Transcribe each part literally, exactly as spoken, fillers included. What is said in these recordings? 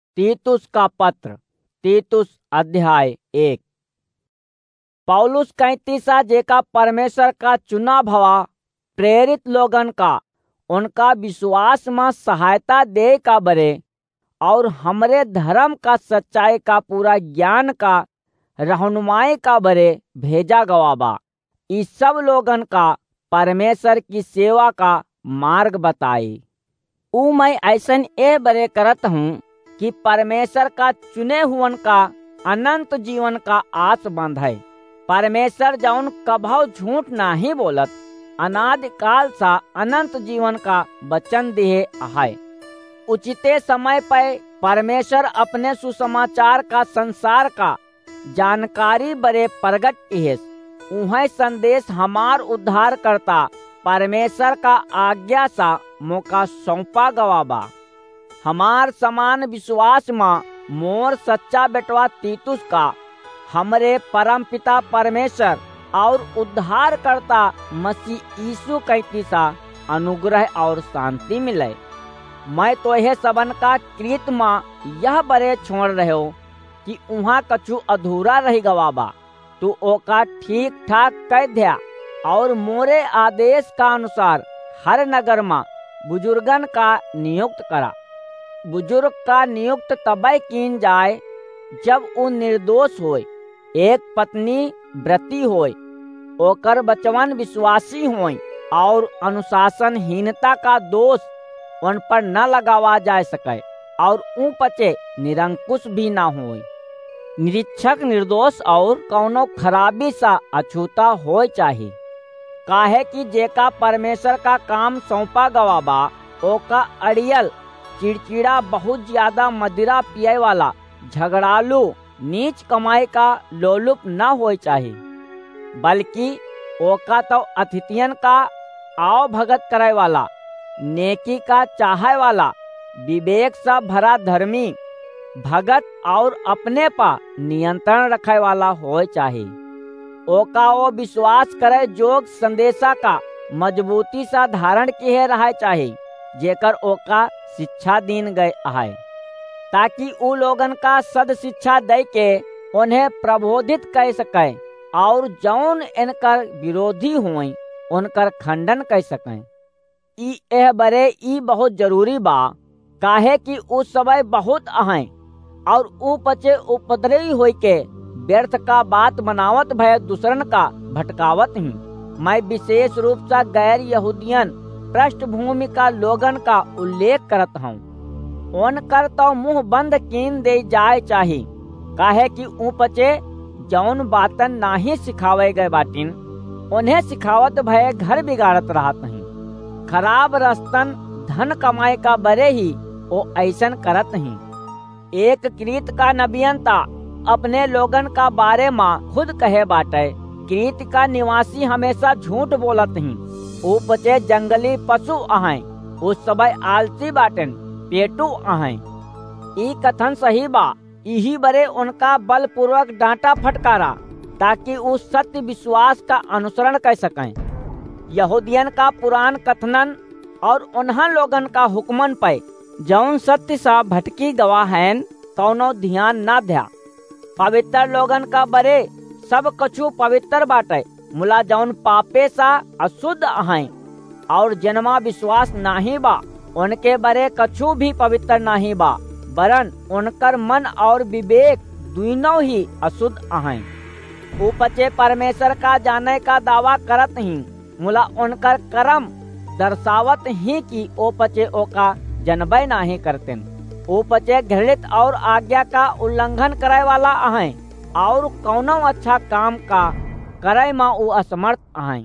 तीतुस का पत्र, तीतुस अध्याय एक। पौलुस कैंतीसा जेका परमेश्वर का चुना भवा प्रेरित लोगन का उनका विश्वास में सहायता दे का बरे और हमरे धर्म का सच्चाई का पूरा ज्ञान का रहनुमाई का बरे भेजा गवाबा। इस सब लोगन का परमेश्वर की सेवा का मार्ग बताई। ऊ मैं ऐसन ए बरे करत हूँ कि परमेश्वर का चुने हुवन का अनंत जीवन का आस बंधाए। परमेश्वर जौन कभौ झूठ नाही बोलत, अनादि काल सा अनंत जीवन का वचन दिए है। उचिते समय पर परमेश्वर अपने सुसमाचार का संसार का जानकारी बरे प्रगट इहेस। उन्हें संदेश हमार उद्धार करता परमेश्वर का आज्ञा सा मौका सौंपा गवाबा। हमार समान विश्वास में मोर सच्चा बेटवा तीतुस का हमरे परम पिता परमेश्वर और उद्धार करता मसीह यीशु कैंतीसा अनुग्रह और शांति मिले। मैं तो यह सबन का कृत में यह बरे छोड़ रहे हो कि उहाँ कछु अधूरा रही गवाबा। तू ओका ठीक ठाक कह दिया और मोरे आदेश का अनुसार हर नगर में बुजुर्गन का नियुक्त करा। बुजुर्ग का नियुक्त तबै कीन जाए जब वो निर्दोष होय, एक पत्नी व्रती होय, ओकर बचवन विश्वासी होय और अनुशासनहीनता का दोष उन पर न लगावा जा सके और ऊ पचे निरंकुश भी ना होय। निरीक्षक निर्दोष और कौनो खराबी सा अछूता होय चाहिए। काहे कि जेका परमेश्वर का काम सौंपा गवाबा ओका अड़ियल चिड़चिड़ा बहुत ज्यादा मदिरा पिए वाला झगड़ालू नीच कमाई का लोलुप न होय चाहिए, बल्कि ओका तो अतिथियन का आओ भगत करे वाला, नेकी का चाहे वाला, विवेक सा भरा धर्मी भगत और अपने पा नियंत्रण रखे वाला होय चाहिए। ओका वो विश्वास करे जोग संदेशा का मजबूती सा धारण किए रहे चाहिए जेकर ओका शिक्षा दीन गए है, ताकि उ लोगन का सद शिक्षा दे के उन्हें प्रबोधित कर सके और जौन इनकर विरोधी हुई उनकर खंडन कर सके। ई एह बरे ई बहुत जरूरी बा, काहे कि उ समय बहुत अहै और उ पचे उपद्रवी होई के व्यर्थ का बात बनावत भय दूसरन का भटकावत ही। मैं विशेष रूप से गैर यहूदियन पृष्ठभूमि का लोगन का उल्लेख करत हूँ। उनकर तो मुंह बंद कीन दे जाए चाहिए, काहे कि ऊ पचे जौन बातन नाही सिखावे गए बाटिन उन्हें सिखावत भय घर बिगाड़त रहत नहीं। खराब रस्तन धन कमाए का बरे ही वो ऐसन करत ही। एक क्रीत का नबियनता अपने लोगन का बारे में खुद कहे बाटे, क्रीत का निवासी हमेशा झूठ बोलत ही। ऊ पचे जंगली पशु अहै, उस समय आलसी बाटन पेटू अहै। ई कथन सही बा। यही बरे उनका बलपूर्वक डांटा फटकारा ताकि ऊ सत्य विश्वास का अनुसरण कर सकें। यहूदियन का पुरान कथनन और उन्हा लोगन का हुक्मन पे जौन सत्य सा भटकी गवा हैं कौनो ध्यान ना ध्या। पवित्र लोगन का बरे सब कछु पवित्र बाटे, मुला जौन पापे सा अशुद्ध अहै और जन्मा विश्वास नाही बा उनके बरे कछु भी पवित्र नाही बा, वरन उनकर मन और विवेक दोनों ही अशुद्ध अहै। ऊ पचे परमेश्वर का जाने का दावा करत ही, मुला उनकर कर्म दर्शावत ही कि ओ पचे ओका जनबे नाही करतेन। ऊ पचे घृणित और आज्ञा का उल्लंघन करे वाला अहै और कौनो अच्छा काम का करे में ऊ असमर्थ अहै।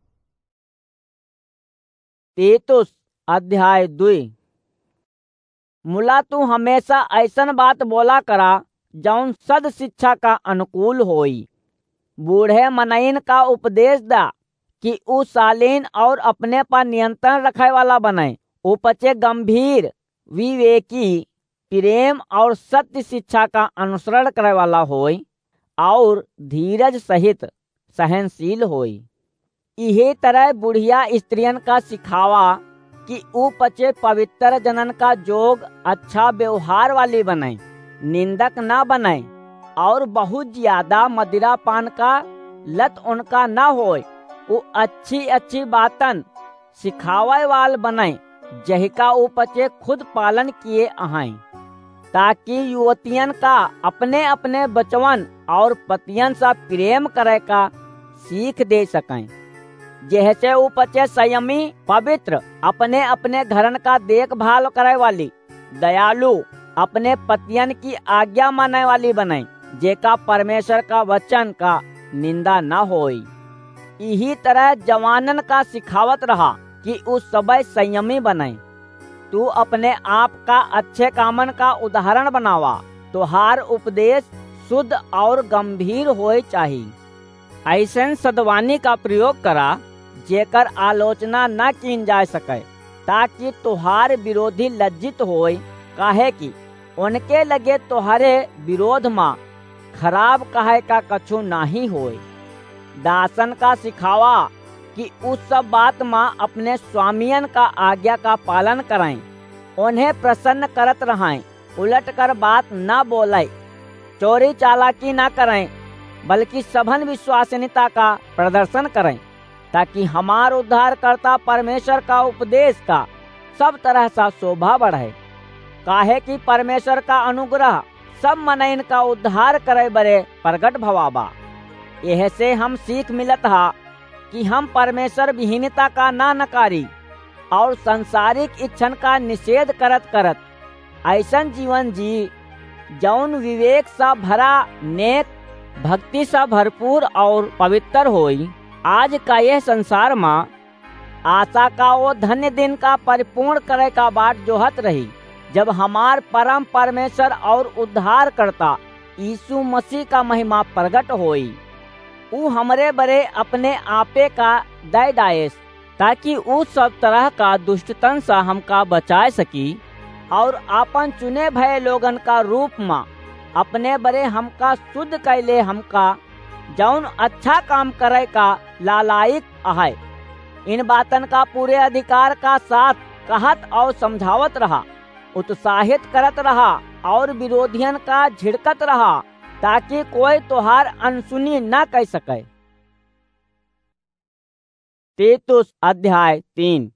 तीतुस अध्याय दुई। मुला तू हमेशा ऐसन बात बोला करा जौन सद शिक्षा का अनुकूल होई। बूढ़े मनइन का उपदेश दा कि ऊ शालीन और अपने पर नियंत्रण रखे वाला बने। ऊ पचे गंभीर, विवेकी, प्रेम और सत्य शिक्षा का अनुसरण करे वाला होई और धीरज सहित सहनशील होई। इहे तरह बुढ़िया स्त्रियन का सिखावा कि ऊ पचे पवित्र जनन का जोग अच्छा व्यवहार वाली बने, निंदक ना बने और बहुत ज्यादा मदिरा पान का लत उनका न होए। ऊ अच्छी अच्छी बातन सिखावे वाल बने, जहिका ऊ पचे खुद पालन किए अहाई, ताकि युवतियन का अपने अपने बचवन और पतियन सा प्रेम करे का सीख दे सकें। जैसे ऊ पचे संयमी, पवित्र, अपने अपने घरन का देखभाल करे वाली, दयालु, अपने पतियन की आज्ञा मानने वाली बने, जेका परमेश्वर का वचन का निंदा न होई। यही तरह जवानन का सिखावत रहा कि ऊ सबय संयमी बने। तू अपने आप का अच्छे कामन का उदाहरण बनावा। तुहार उपदेश शुद्ध और गंभीर होए चाहिए। ऐसन सदवानी का प्रयोग करा जेकर आलोचना न की जा सके, ताकि तुहार विरोधी लज्जित होए, काहे कि उनके लगे तुहारे विरोध में खराब कहे का कछु नहीं होए। दासन का सिखावा कि उस सब बात में अपने स्वामियन का आज्ञा का पालन करें, उन्हें प्रसन्न करत रहें, उलट कर बात न बोले, चोरी चालाकी न करें, बल्कि सभन विश्वसनीयता का प्रदर्शन करें, ताकि हमार उद्धारकर्ता परमेश्वर का उपदेश का सब तरह सा शोभा बढ़े। काहे कि परमेश्वर का अनुग्रह सब मनइन का उद्धार करे बरे प्रगट भवाबा। यह से हम सीख मिलत हा कि हम परमेश्वर विहीनता का ना नकारी और संसारिक इच्छन का निषेध करत करत ऐसन जीवन जी जौन विवेक सा भरा, नेक, भक्ति सा भरपूर और पवित्र होई। आज का यह संसार में आशा का वो धन्य दिन का परिपूर्ण करे का बाट जोहत रही, जब हमार परम परमेश्वर और उद्धार करता यीशु मसीह का महिमा प्रगट होई। ऊ हमरे बरे अपने आपे का दय दायस, ताकि ऊ सब तरह का दुष्टतन सा हमका बचाए सकी और अपन चुने भय लोगन का रूप में अपने बरे हमका शुद्ध कैले, हमका जौन अच्छा काम करे का लालायक आहे। इन बातन का पूरे अधिकार का साथ कहत और समझावत रहा, उत्साहित करत रहा और विरोधियन का झिड़कत रहा, ताकि कोई तुहार अनसुनी न कह सके। तीतुस अध्याय तीन।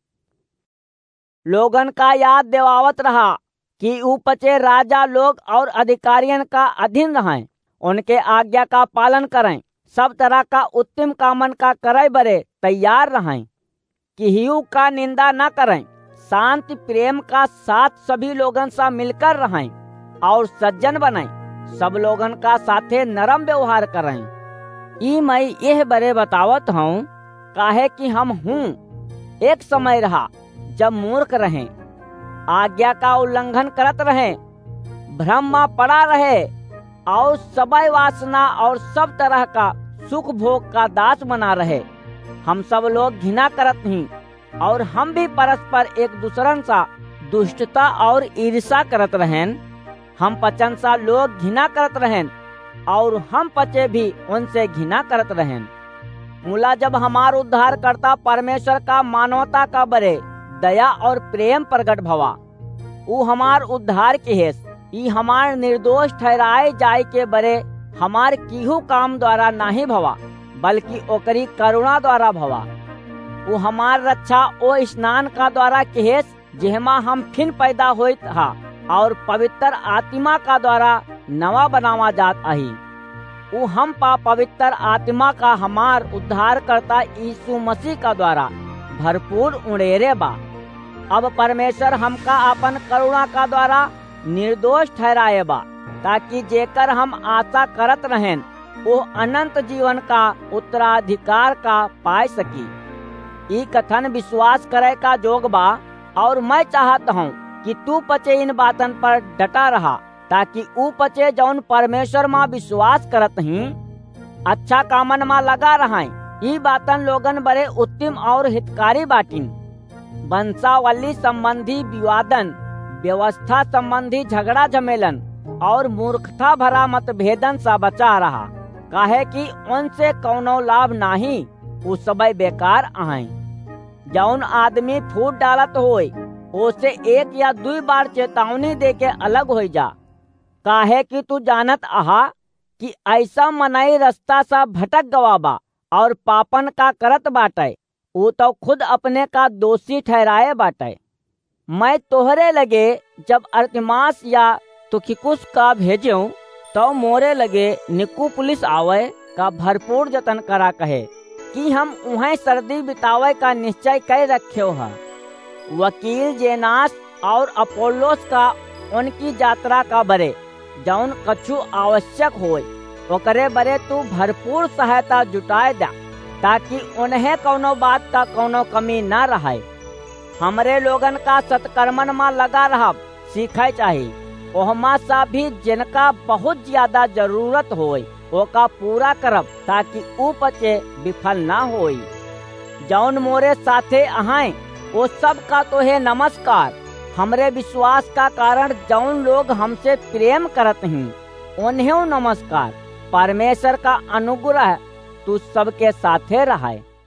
लोगन का याद दिवावत रहा कि ऊ पचे राजा लोग और अधिकारियन का अधीन रहें, उनके आज्ञा का पालन करें, सब तरह का उत्तम कामन का करे बरे तैयार रहें, किहियू का निंदा न करें, शांति प्रेम का साथ सभी लोगन सा मिलकर रहें और सज्जन बने, सब लोगन का साथे नरम व्यवहार करें। ई मैं यह बरे बतावत हूँ, काहे कि हम हूँ एक समय रहा जब मूर्ख रहें, आज्ञा का उल्लंघन करत रहें, भ्रम में पड़ा रहे और सबय वासना और सब तरह का सुख भोग का दास बना रहे। हम सब लोग घृणा करत ही और हम भी परस्पर एक दूसरन सा दुष्टता और ईर्ष्या करत रहें। हम पचन सा लोग घृणा करत रहें और हम पचे भी उनसे घृणा करत रहें। मूला जब हमार उद्धार करता परमेश्वर का मानवता का बरे दया और प्रेम प्रगट भवा, ऊ हमार उद्धार के हेस ई हमार निर्दोष ठहराए जाए के बरे हमार किहू काम द्वारा नहीं भवा, बल्कि ओकरी करुणा द्वारा भवा। वो हमार रक्षा ओ स्नान का द्वारा केहेस, जेहमा हम फिन पैदा होइत हा और पवित्र आत्मा का द्वारा नवा बनावा जात आही। वो हम पा पवित्र आत्मा का हमार उद्धार करता यीशु मसीह का द्वारा भरपूर उड़ेरे बा। अब परमेश्वर हमका अपन करुणा का द्वारा निर्दोष ठहराए बा, ताकि जेकर हम आशा करत रहें वो अनंत जीवन का उत्तराधिकार का पाए सकी। ई कथन विश्वास करे का जोग बा और मैं चाहता हूँ कि तू पचे इन बातन पर डटा रहा, ताकि ऊ पचे जौन परमेश्वर माँ विश्वास करत ही अच्छा कामन माँ लगा रहा। ई बातन लोगन बड़े उत्तम और हितकारी बाटिन। वंशावली संबंधी विवादन, व्यवस्था संबंधी झगड़ा झमेलन और मूर्खता भरा मतभेदन सा बचा रहा, काहे कि उनसे कौनो लाभ नहीं, ऊ सबय बेकार आए। जौन आदमी फूट डालत होय ओसे एक या दुई बार चेतावनी दे के अलग हो जा, काहे कि तू जानत आहा कि ऐसा मनई रास्ता सा भटक गवा बा और पापन का करत बाटे, वो तो खुद अपने का दोषी ठहराए बाटे। मैं तोहरे लगे जब अर्तिमास या तुखिकुस का भेजूं तो मोरे लगे निकुपुलिस आवे का भरपूर जतन करा कहे कि हम उहें सर्दी बितावे का निश्चय कर रखे हा। वकील जेनास और अपोलोस का उनकी यात्रा का बरे जौन कछु आवश्यक होय ओकरे बरे तू भरपूर सहायता जुटाए दा, ताकि उन्हें कौनो बात का कौनो कमी न रहे। हमरे लोगन का सत्कर्मन में लगा रहा सीखे चाहिए, ओहमा सा भी जिनका बहुत ज्यादा जरूरत होय ओका पूरा करब, ताकि ऊ पचे विफल ना होई। जौन मोरे साथे अहाय वो सब का तो है नमस्कार। हमरे विश्वास का कारण जौन लोग हमसे प्रेम करत हैं उन्हें नमस्कार। परमेश्वर का अनुग्रह तू सबके साथे रहे।